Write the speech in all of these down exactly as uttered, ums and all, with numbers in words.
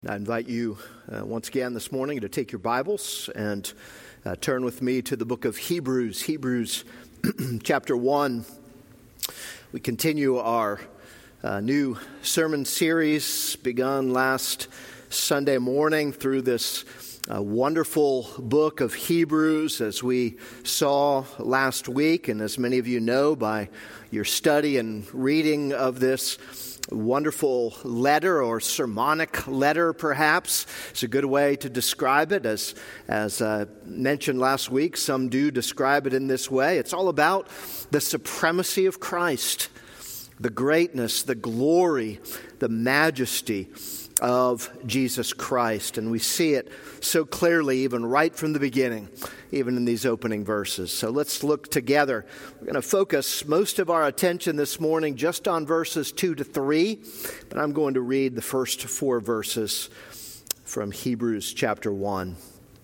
I invite you uh, once again this morning to take your Bibles and uh, turn with me to the book of Hebrews, Hebrews chapter one. We continue our uh, new sermon series begun last Sunday morning through this uh, wonderful book of Hebrews, as we saw last week, and as many of you know by your study and reading of this wonderful letter, or sermonic letter perhaps. It's a good way to describe it. As as uh, mentioned last week, some do describe it in this way. It's all about the supremacy of Christ, the greatness, the glory, the majesty of Jesus Christ. And we see it so clearly even right from the beginning, even in these opening verses. So let's look together. We're going to focus most of our attention this morning just on verses two to three, but I'm going to read the first four verses from Hebrews chapter one.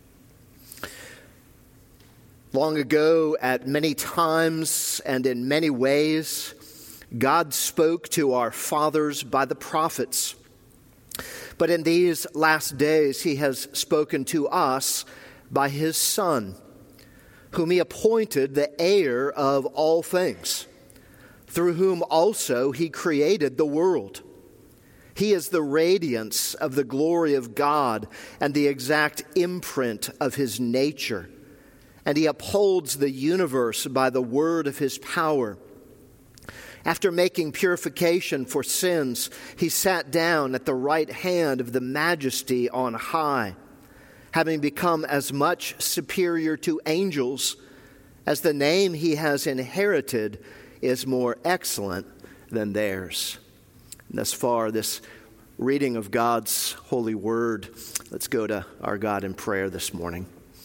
Long ago, at many times and in many ways, God spoke to our fathers by the prophets. But in these last days, he has spoken to us by his Son, whom he appointed the heir of all things, through whom also he created the world. He is the radiance of the glory of God and the exact imprint of his nature, and he upholds the universe by the word of his power. After making purification for sins, he sat down at the right hand of the Majesty on high, having become as much superior to angels as the name he has inherited is more excellent than theirs. And thus far, this reading of God's holy word. Let's go to our God in prayer this morning.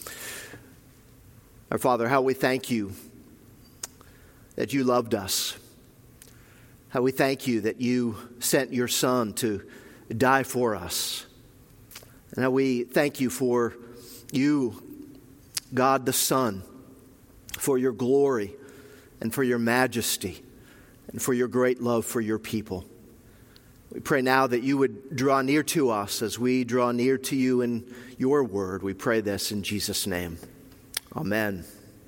Our Father, how we thank you that you loved us. How we thank you that you sent your Son to die for us. And how we thank you for you, God the Son, for your glory and for your majesty and for your great love for your people. We pray now that you would draw near to us as we draw near to you in your word. We pray this in Jesus' name. Amen.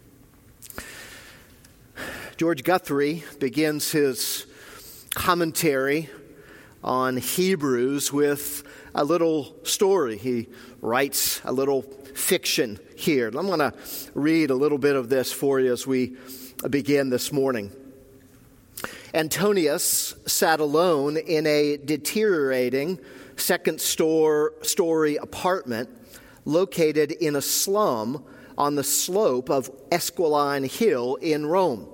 George Guthrie begins his commentary on Hebrews with a little story. He writes a little fiction here. I'm going to read a little bit of this for you as we begin this morning. Antonius sat alone in a deteriorating second store, story apartment located in a slum on the slope of Esquiline Hill in Rome.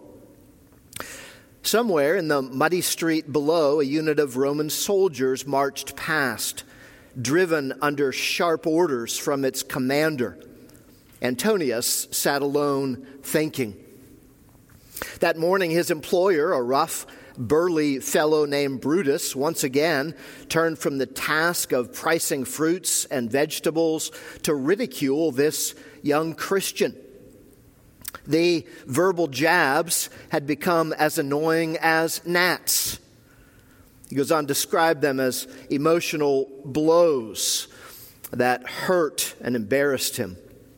Somewhere in the muddy street below, a unit of Roman soldiers marched past, driven under sharp orders from its commander. Antonius sat alone thinking. That morning, his employer, a rough, burly fellow named Brutus, once again turned from the task of pricing fruits and vegetables to ridicule this young Christian. The verbal jabs had become as annoying as gnats. He goes on to describe them as emotional blows that hurt and embarrassed him.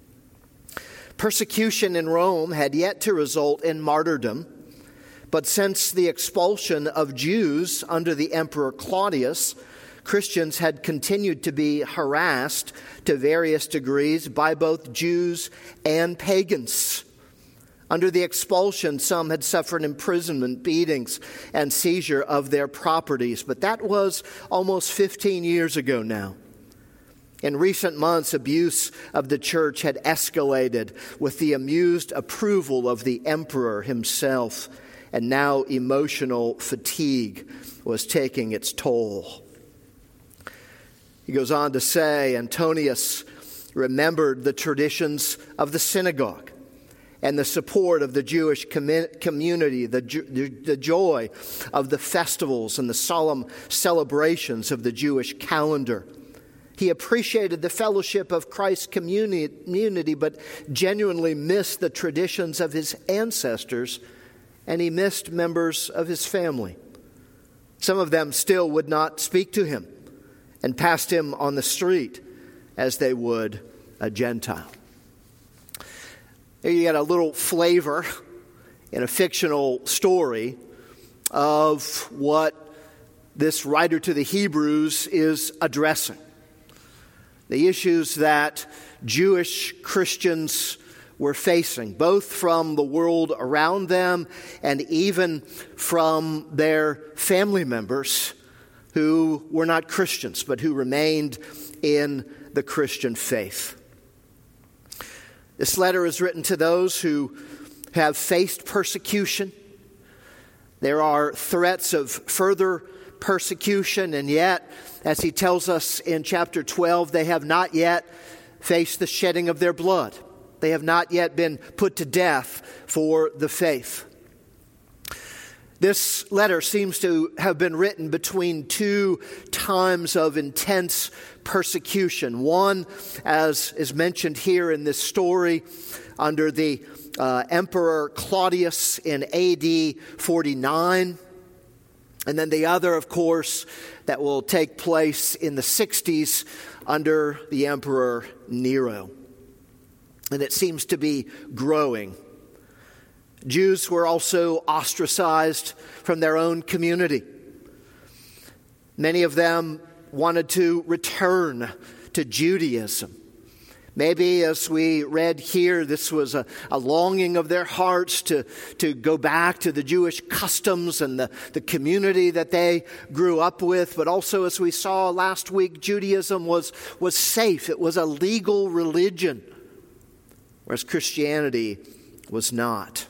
Persecution in Rome had yet to result in martyrdom, but since the expulsion of Jews under the Emperor Claudius, Christians had continued to be harassed to various degrees by both Jews and pagans. Under the expulsion, some had suffered imprisonment, beatings, and seizure of their properties. But that was almost fifteen years ago now. In recent months, abuse of the church had escalated with the amused approval of the emperor himself. And now emotional fatigue was taking its toll. He goes on to say, Antonius remembered the traditions of the synagogue and the support of the Jewish community, the, the joy of the festivals and the solemn celebrations of the Jewish calendar. He appreciated the fellowship of Christ's community, but genuinely missed the traditions of his ancestors, and he missed members of his family. Some of them still would not speak to him, and passed him on the street as they would a Gentile. Here you get a little flavor in a fictional story of what this writer to the Hebrews is addressing. The issues that Jewish Christians were facing, both from the world around them and even from their family members who were not Christians, but who remained in the Christian faith. This letter is written to those who have faced persecution. There are threats of further persecution, and yet, as he tells us in chapter twelve, they have not yet faced the shedding of their blood. They have not yet been put to death for the faith. This letter seems to have been written between two times of intense persecution. One, as is mentioned here in this story, under the uh, Emperor Claudius in A D forty-nine. And then the other, of course, that will take place in the sixties under the Emperor Nero. And it seems to be growing. Jews were also ostracized from their own community. Many of them wanted to return to Judaism. Maybe, as we read here, this was a, a longing of their hearts to, to go back to the Jewish customs and the, the community that they grew up with. But also, as we saw last week, Judaism was, was safe. It was a legal religion, whereas Christianity was not.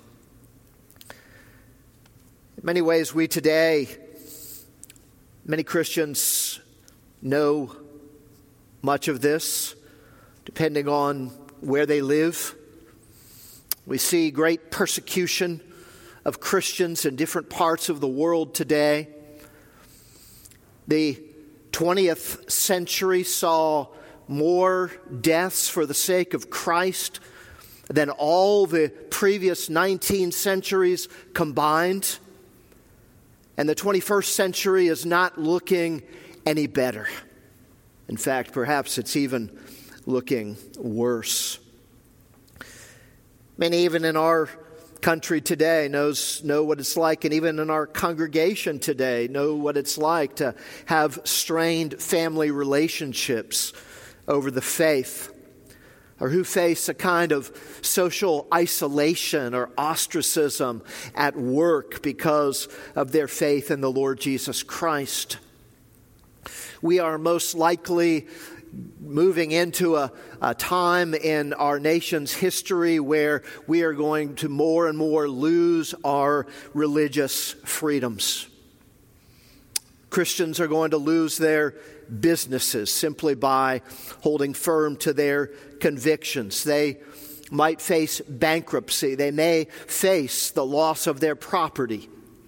In many ways, we today, many Christians know much of this, depending on where they live. We see great persecution of Christians in different parts of the world today. The twentieth century saw more deaths for the sake of Christ than all the previous nineteen centuries combined. And the twenty-first century is not looking any better. In fact, perhaps it's even looking worse. Many, even in our country today, knows know what it's like, and even in our congregation today, know what it's like to have strained family relationships over the faith, or who face a kind of social isolation or ostracism at work because of their faith in the Lord Jesus Christ. We are most likely moving into a, a time in our nation's history where we are going to more and more lose our religious freedoms. Christians are going to lose their businesses simply by holding firm to their convictions. They might face bankruptcy. They may face the loss of their property.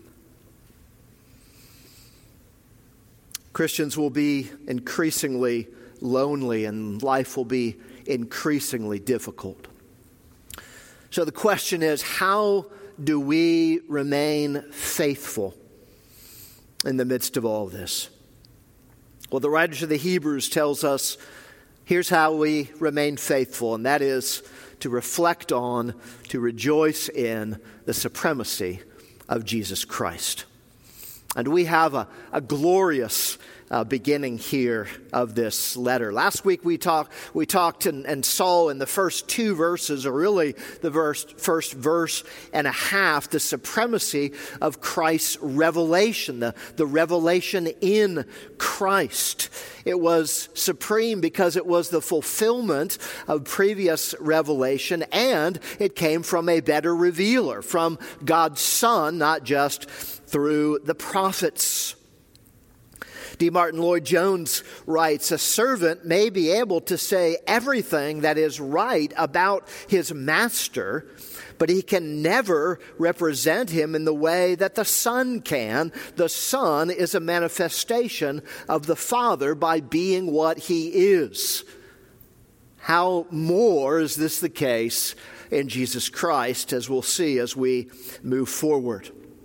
Christians will be increasingly lonely, and life will be increasingly difficult. So the question is, how do we remain faithful in the midst of all this? Well, the writer to the Hebrews tells us, here's how we remain faithful, and that is to reflect on, to rejoice in the supremacy of Jesus Christ. And we have a, a glorious Uh, beginning here of this letter. Last week we talked we talked and, and saw in the first two verses, or really the verse, first verse and a half, the supremacy of Christ's revelation, the, the revelation in Christ. It was supreme because it was the fulfillment of previous revelation, and it came from a better revealer, from God's Son, not just through the prophets. D. Martin Lloyd-Jones writes, a servant may be able to say everything that is right about his master, but he can never represent him in the way that the Son can. The Son is a manifestation of the Father by being what he is. How more is this the case in Jesus Christ, as we'll see as we move forward?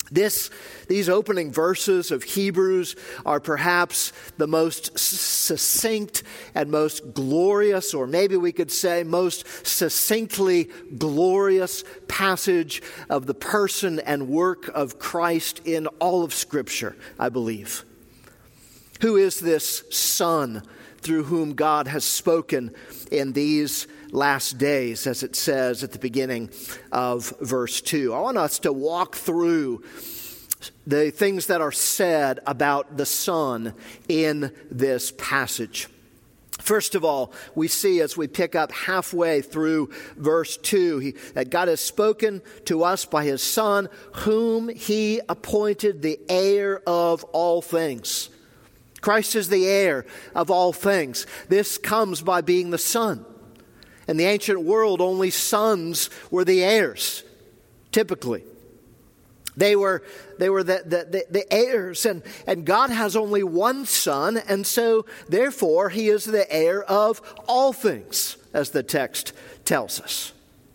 This, these opening verses of Hebrews are perhaps the most succinct and most glorious, or maybe we could say most succinctly glorious passage of the person and work of Christ in all of Scripture, I believe. Who is this Son through whom God has spoken in these last days, as it says at the beginning of verse two? I want us to walk through the things that are said about the Son in this passage. First of all, we see as we pick up halfway through verse two, he, that God has spoken to us by His Son, whom He appointed the heir of all things. Christ is the heir of all things. This comes by being the Son. In the ancient world, only sons were the heirs, typically. They were they were the, the, the, the heirs, and, and God has only one Son, and so, therefore, He is the heir of all things, as the text tells us.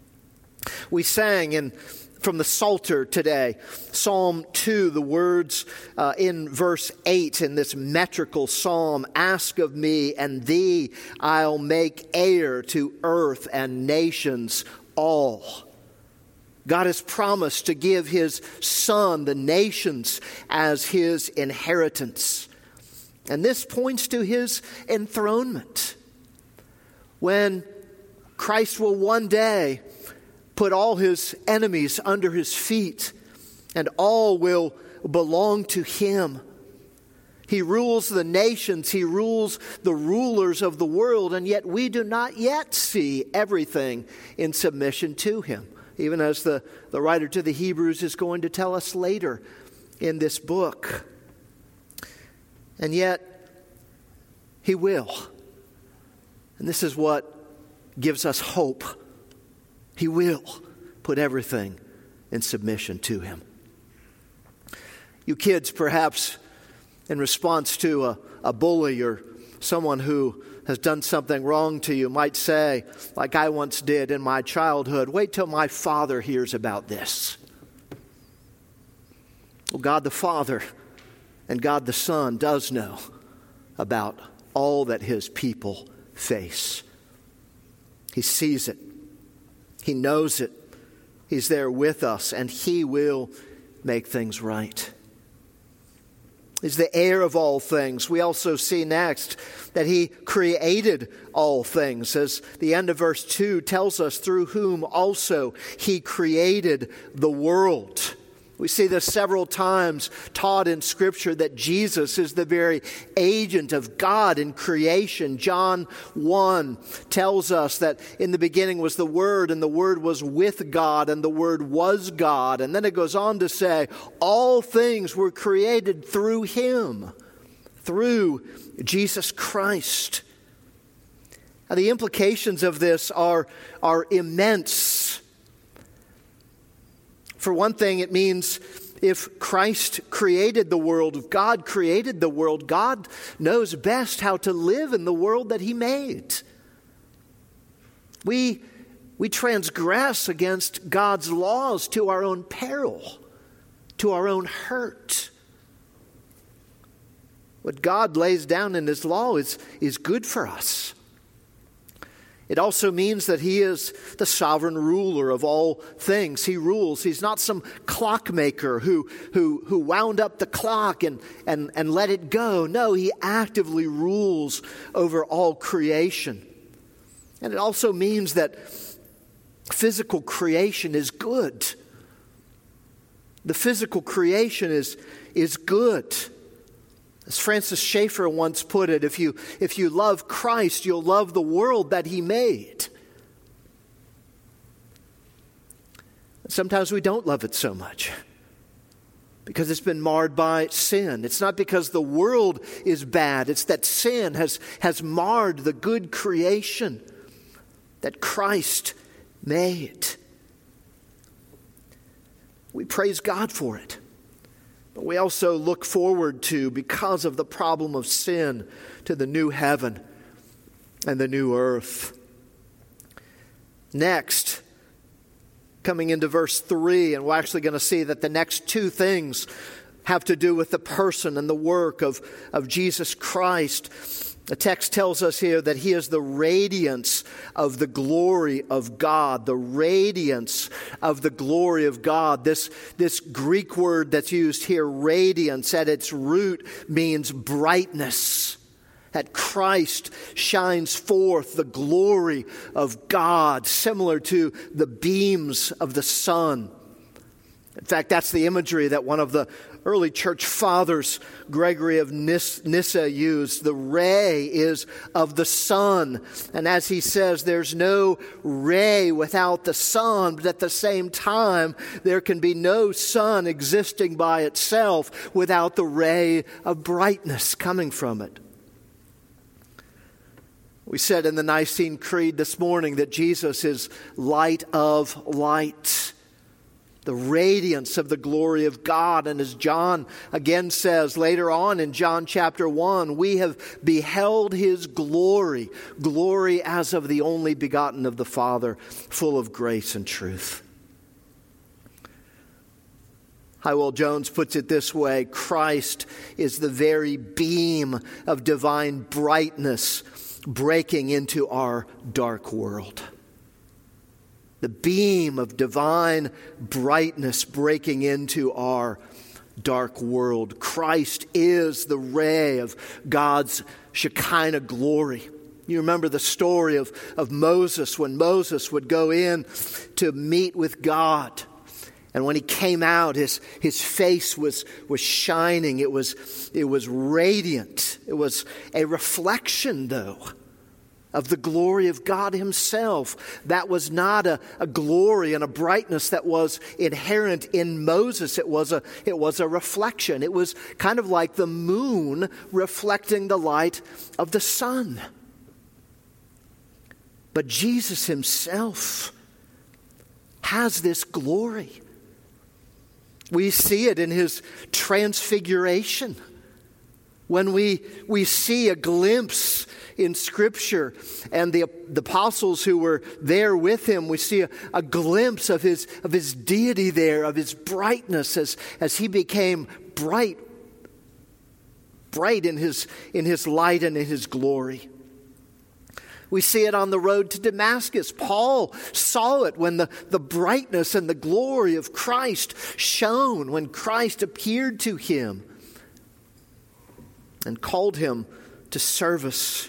We sang in from the Psalter today, Psalm two, the words uh, in verse eight in this metrical psalm, "Ask of me, and thee I'll make heir to earth and nations all." God has promised to give His Son the nations as His inheritance. And this points to His enthronement, when Christ will one day put all His enemies under His feet, and all will belong to Him. He rules the nations. He rules the rulers of the world, and yet we do not yet see everything in submission to Him, even as the, the writer to the Hebrews is going to tell us later in this book. And yet, He will. And this is what gives us hope. He will put everything in submission to Him. You kids, perhaps in response to a, a bully or someone who has done something wrong to you, might say, like I once did in my childhood, "Wait till my father hears about this." Well, God the Father and God the Son does know about all that His people face. He sees it. He knows it. He's there with us, and He will make things right. He's the heir of all things. We also see next that He created all things, as the end of verse two tells us, through whom also He created the world. We see this several times taught in Scripture, that Jesus is the very agent of God in creation. John one tells us that in the beginning was the Word, and the Word was with God, and the Word was God. And then it goes on to say, all things were created through Him, through Jesus Christ. Now, the implications of this are, are immense. For one thing, it means if Christ created the world, if God created the world, God knows best how to live in the world that He made. We, we transgress against God's laws to our own peril, to our own hurt. What God lays down in His law is, is good for us. It also means that He is the sovereign ruler of all things. He rules. He's not some clockmaker who, who, who wound up the clock and, and, and let it go. No, He actively rules over all creation. And it also means that physical creation is good. The physical creation is, is good. As Francis Schaeffer once put it, if you, if you love Christ, you'll love the world that He made. Sometimes we don't love it so much because it's been marred by sin. It's not because the world is bad. It's that sin has, has marred the good creation that Christ made. We praise God for it. But we also look forward to, because of the problem of sin, to the new heaven and the new earth. Next, coming into verse three, and we're actually going to see that the next two things have to do with the person and the work of, of Jesus Christ. The text tells us here that he is the radiance of the glory of God. The radiance of the glory of God. This, this Greek word that's used here, radiance, at its root means brightness. That Christ shines forth the glory of God, similar to the beams of the sun. In fact, that's the imagery that one of the early church fathers, Gregory of Nyssa, used. The ray is of the sun. And as he says, there's no ray without the sun, but at the same time, there can be no sun existing by itself without the ray of brightness coming from it. We said in the Nicene Creed this morning that Jesus is light of light. The radiance of the glory of God. And as John again says later on in John chapter one, we have beheld his glory, glory as of the only begotten of the Father, full of grace and truth. Hywell Jones puts it this way: Christ is the very beam of divine brightness breaking into our dark world. The beam of divine brightness breaking into our dark world. Christ is the ray of God's Shekinah glory. You remember the story of, of Moses, when Moses would go in to meet with God. And when he came out, his, his face was, was shining. It was, it was radiant. It was a reflection, though, of the glory of God himself. That was not a, a glory and a brightness that was inherent in Moses. It was a, it was a reflection. It was kind of like the moon reflecting the light of the sun. But Jesus himself has this glory. We see it in his transfiguration. When we, we see a glimpse in Scripture, and the, the apostles who were there with him, we see a, a glimpse of his, of his deity there, of his brightness as, as he became bright, bright in his, in his light and in his glory. We see it on the road to Damascus. Paul saw it when the, the brightness and the glory of Christ shone, when Christ appeared to him and called him to service.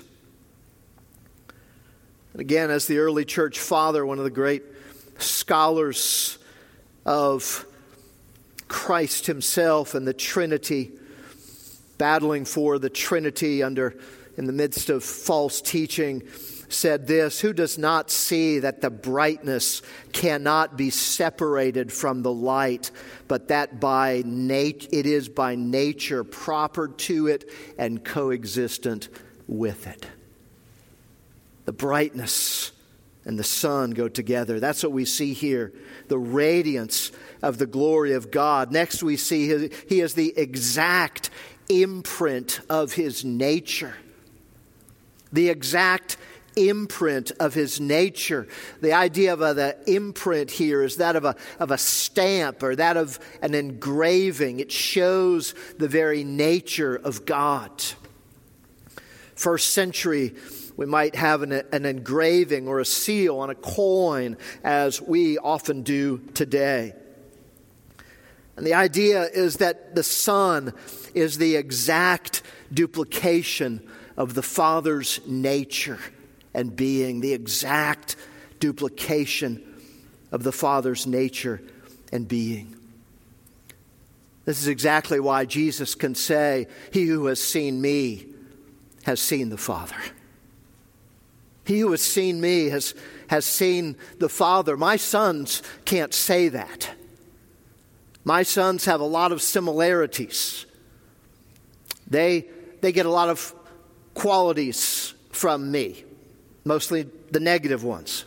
And again, as the early church father, one of the great scholars of Christ himself and the Trinity, battling for the Trinity under in the midst of false teaching, said this: who does not see that the brightness cannot be separated from the light, but that by nat- it is by nature proper to it and coexistent with it? The brightness and the sun go together. That's what we see here, the radiance of the glory of God. Next we see his, he is the exact imprint of his nature. The exact imprint of his nature. The idea of a, the imprint here is that of a, of a stamp or that of an engraving. It shows the very nature of God. First century, we might have an, an engraving or a seal on a coin, as we often do today. And the idea is that the Son is the exact duplication of the Father's nature and being, the exact duplication of the Father's nature and being. This is exactly why Jesus can say, "He who has seen me has seen the Father." He who has seen me has, has seen the Father. My sons can't say that. My sons have a lot of similarities. They, they get a lot of qualities from me, mostly the negative ones.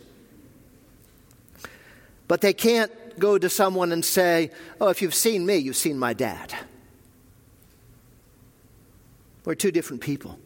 But they can't go to someone and say, "Oh, if you've seen me, you've seen my dad." We're two different people.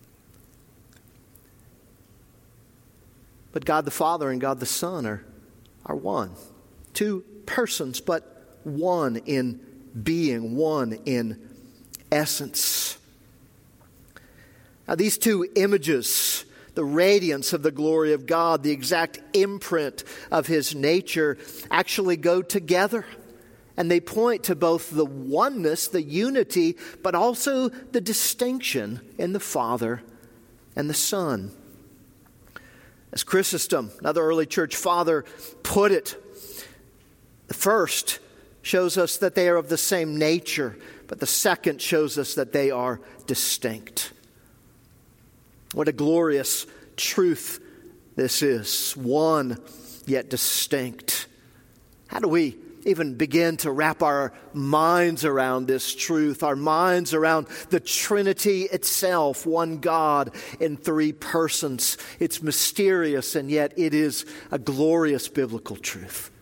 But God the Father and God the Son are are one. Two persons, but one in being, one in essence. Now, these two images, the radiance of the glory of God, the exact imprint of His nature, actually go together. And they point to both the oneness, the unity, but also the distinction in the Father and the Son. As Chrysostom, another early church father, put it, the first shows us that they are of the same nature, but the second shows us that they are distinct. What a glorious truth this is. One, yet distinct. How do we even begin to wrap our minds around this truth, our minds around the Trinity itself, one God in three persons? It's mysterious, and yet it is a glorious biblical truth.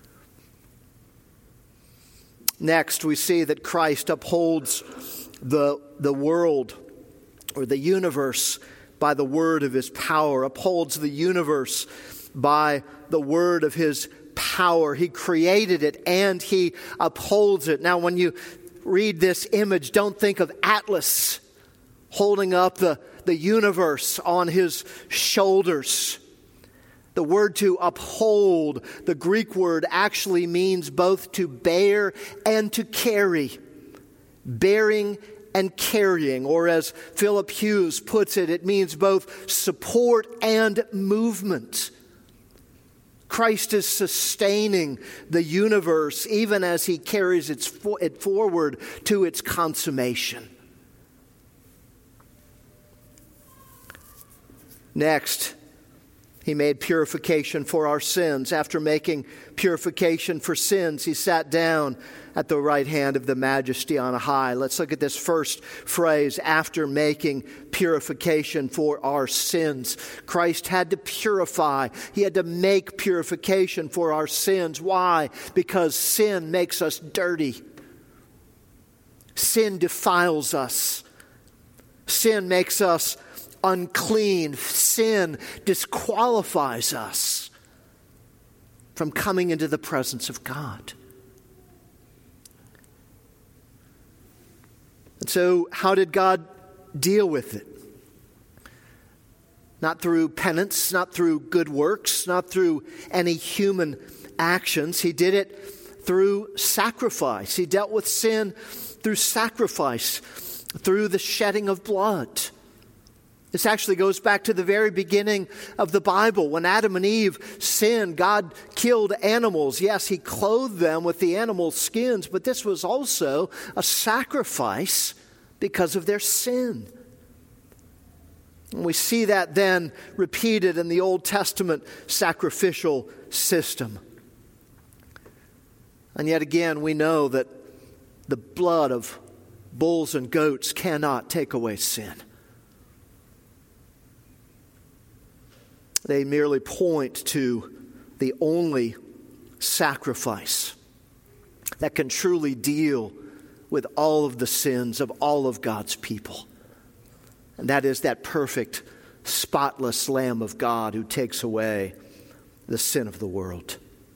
Next, we see that Christ upholds the, the world or the universe by the word of His power, upholds the universe by the word of His power. He created it and He upholds it. Now, when you read this image, don't think of Atlas holding up the, the universe on his shoulders. The word to uphold, the Greek word, actually means both to bear and to carry. Bearing and carrying, or as Philip Hughes puts it, it means both support and movement. Christ is sustaining the universe even as He carries it forward to its consummation. Next, He made purification for our sins. After making purification for sins, He sat down at the right hand of the Majesty on high. Let's look at this first phrase, after making purification for our sins. Christ had to purify. He had to make purification for our sins. Why? Because sin makes us dirty. Sin defiles us. Sin makes us unclean. Sin disqualifies us from coming into the presence of God. And so, how did God deal with it? Not through penance, not through good works, not through any human actions. He did it through sacrifice. He dealt with sin through sacrifice, through the shedding of blood. This actually goes back to the very beginning of the Bible. When Adam and Eve sinned, God killed animals. Yes, He clothed them with the animal skins, but this was also a sacrifice because of their sin. And we see that then repeated in the Old Testament sacrificial system. And yet again, we know that the blood of bulls and goats cannot take away sin. They merely point to the only sacrifice that can truly deal with all of the sins of all of God's people. And that is that perfect, spotless Lamb of God who takes away the sin of the world.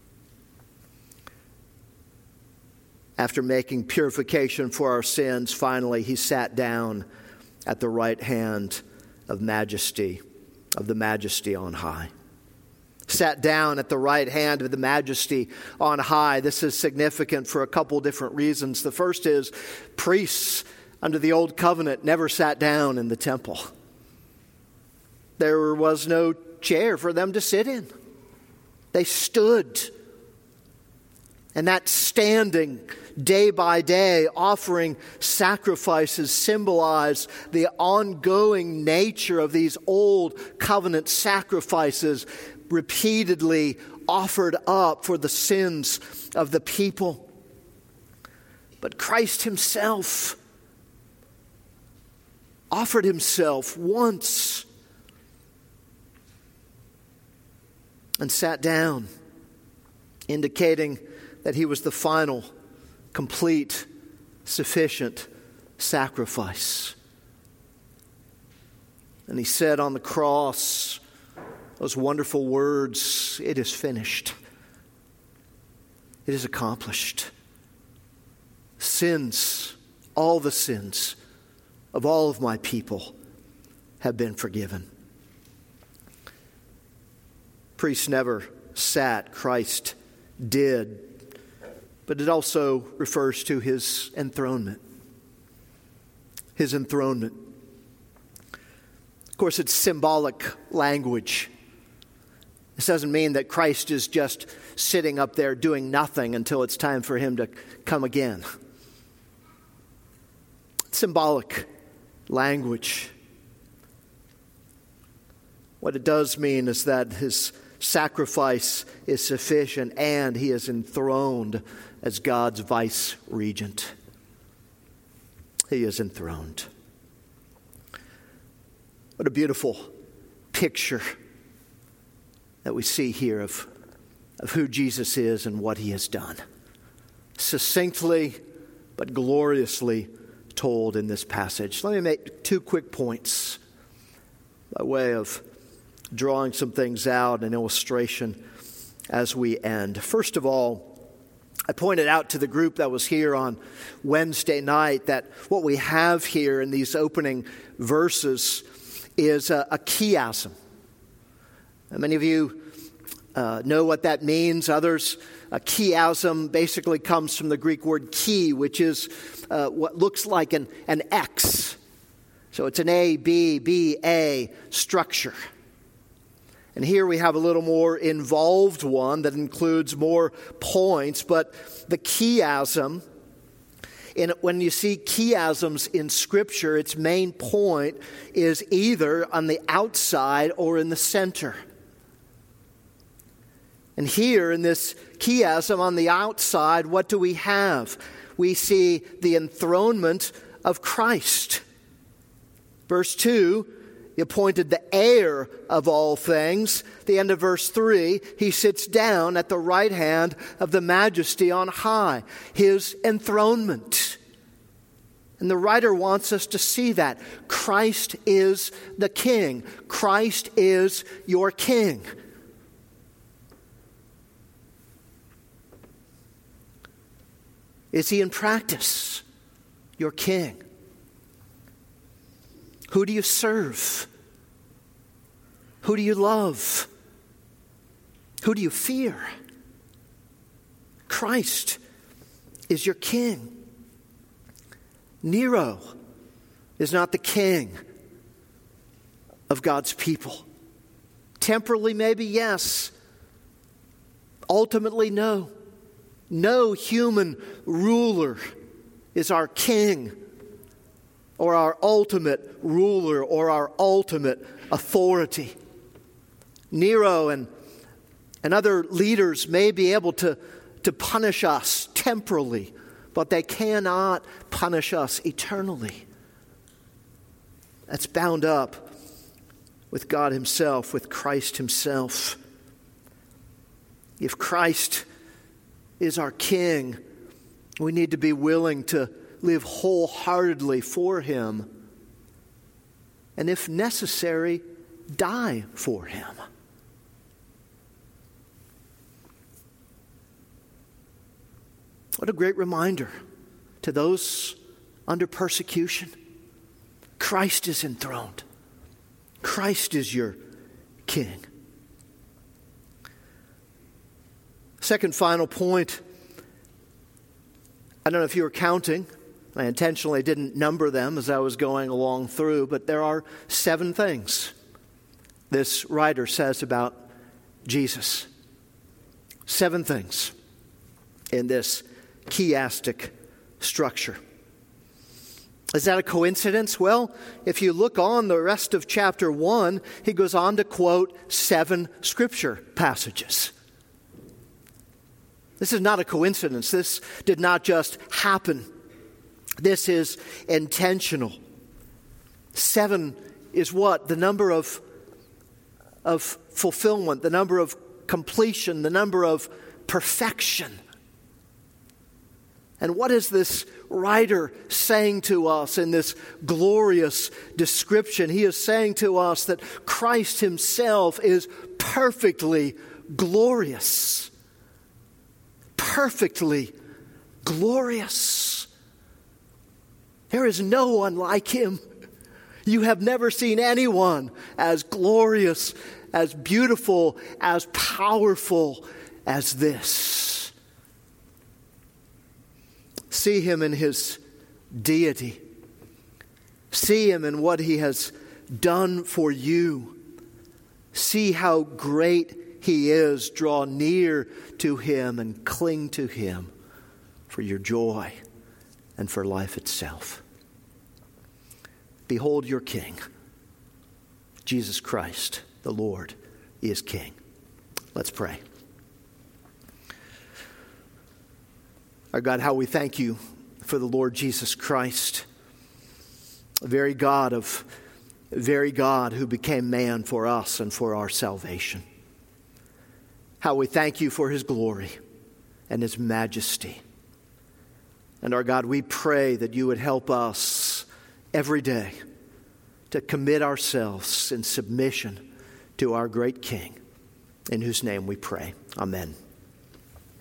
After making purification for our sins, finally He sat down at the right hand of majesty. of the Majesty on high. Sat down at the right hand of the Majesty on high. This is significant for a couple different reasons. The first is priests under the Old Covenant never sat down in the temple. There was no chair for them to sit in. They stood. And that standing day by day, offering sacrifices, symbolize the ongoing nature of these old covenant sacrifices repeatedly offered up for the sins of the people. But Christ Himself offered Himself once and sat down, indicating that He was the final, complete, sufficient sacrifice. And He said on the cross those wonderful words, "It is finished." It is accomplished. Sins, all the sins of all of my people have been forgiven. Priest never sat, Christ did. But it also refers to his enthronement. His enthronement. Of course, it's symbolic language. This doesn't mean that Christ is just sitting up there doing nothing until it's time for him to come again. It's symbolic language. What it does mean is that his sacrifice is sufficient and he is enthroned as God's vice regent. He is enthroned. What a beautiful picture that we see here of, of who Jesus is and what he has done. Succinctly but gloriously told in this passage. Let me make two quick points by way of drawing some things out, an illustration as we end. First of all, I pointed out to the group that was here on Wednesday night that what we have here in these opening verses is a, a chiasm. And many of you uh, know what that means. Others, a chiasm basically comes from the Greek word chi, which is uh, what looks like an, an X. So it's an A, B, B, A structure. And here we have a little more involved one that includes more points. But the chiasm, in, when you see chiasms in Scripture, its main point is either on the outside or in the center. And here in this chiasm on the outside, what do we have? We see the enthronement of Christ. Verse two, he appointed the heir of all things. The end of verse three, he sits down at the right hand of the majesty on high. His enthronement. And the writer wants us to see that. Christ is the king. Christ is your king. Is he in practice your king? Who do you serve? Who do you love? Who do you fear? Christ is your king. Nero is not the king of God's people. Temporally, maybe, yes. Ultimately, no. No human ruler is our king, or our ultimate ruler, or our ultimate authority. Nero and, and other leaders may be able to, to punish us temporally, but they cannot punish us eternally. That's bound up with God himself, with Christ himself. If Christ is our king, we need to be willing to live wholeheartedly for him, and if necessary, die for him. What a great reminder to those under persecution. Christ is enthroned. Christ is your king. Second final point. I don't know if you were counting. I intentionally didn't number them as I was going along through, but there are seven things this writer says about Jesus. Seven things in this chiastic structure. Is that a coincidence? Well, if you look on the rest of chapter one, he goes on to quote seven scripture passages. This is not a coincidence. This did not just happen. This is intentional. Seven is what? The number of, of fulfillment, the number of completion, the number of perfection. And what is this writer saying to us in this glorious description? He is saying to us that Christ himself is perfectly glorious. perfectly glorious. There is no one like him. You have never seen anyone as glorious, as beautiful, as powerful as this. See him in his deity. See him in what he has done for you. See how great he is. Draw near to him and cling to him for your joy and for life itself. Behold your King. Jesus Christ, the Lord, is King. Let's pray. Our God, how we thank you for the Lord Jesus Christ, the very God of, very God who became man for us and for our salvation. How we thank you for his glory and his majesty. And our God, we pray that you would help us every day to commit ourselves in submission to our great King, in whose name we pray. Amen.